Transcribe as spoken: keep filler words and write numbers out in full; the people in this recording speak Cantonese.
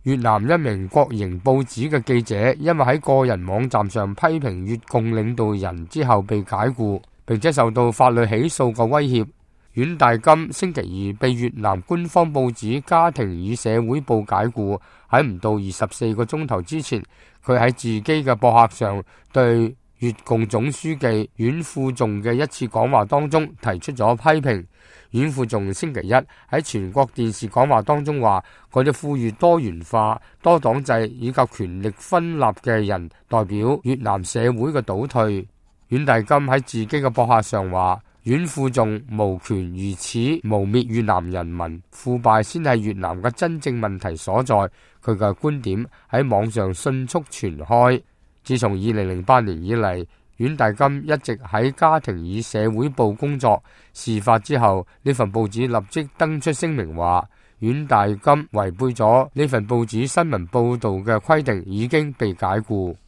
越南一名國營報紙嘅記者因為喺個人網站上批評越共領導人之後被解雇，並且受到法律起訴嘅威脅。阮大金星期二被越南官方報紙《家庭與社會報》解雇，喺唔到二十四個鐘頭之前，佢喺自己嘅博客上對越共總書記阮富仲嘅一次講話當中提出咗批評。阮富仲星期一喺全國電視講話當中話，嗰啲呼籲多元化、多黨制以及權力分立嘅人代表越南社會嘅倒退。阮大金喺自己嘅博客上話，阮富仲無權如此污衊越南人民，腐敗先係越南嘅真正問題所在。佢嘅觀點喺網上迅速傳開。自從二零零八年以嚟，阮大金一直喺家庭與社會報工作。事發之後，呢份報紙立即登出聲明話，阮大金違背咗呢份報紙新聞報導嘅規定，已經被解雇。